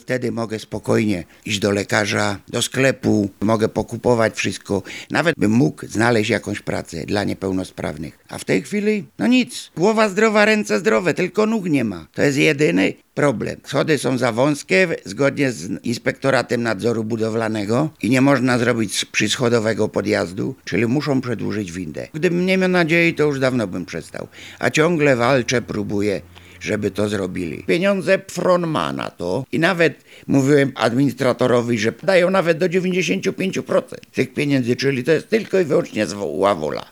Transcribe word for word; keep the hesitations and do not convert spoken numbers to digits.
Wtedy mogę spokojnie iść do lekarza, do sklepu, mogę pokupować wszystko. Nawet bym mógł znaleźć jakąś pracę dla niepełnosprawnych. A w tej chwili, no nic. Głowa zdrowa, ręce zdrowe, tylko nóg nie ma. To jest jedyny problem. Schody są za wąskie, zgodnie z Inspektoratem Nadzoru Budowlanego i nie można zrobić przyschodowego podjazdu, czyli muszą przedłużyć windę. Gdybym nie miał nadziei, to już dawno bym przestał. A ciągle walczę, próbuję, żeby to zrobili. Pieniądze Fronma na to i nawet mówiłem administratorowi, że dają nawet do dziewięćdziesiąt pięć procent tych pieniędzy, czyli to jest tylko i wyłącznie zła wola.